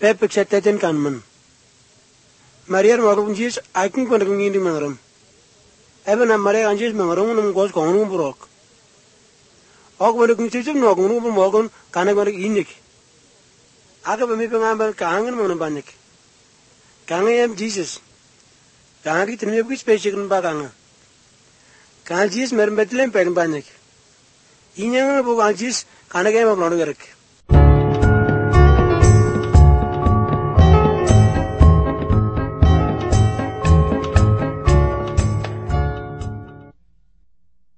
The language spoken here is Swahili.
Pepek seteten kanmen. Mariar magunjis aking panagungin di mangaram. Eben na Maria anjis mangaram num gos konum brok. Og panagungin no gunu mogon kanak manak inik. Aga bami pengambil kangen mana banyak. Kangen yam Jesus. Kangen kita ni bukan spesial kan kangen. Kangen Jesus merem betlem pen banyak. Ini yang bukan Jesus kanak yam belum gerak.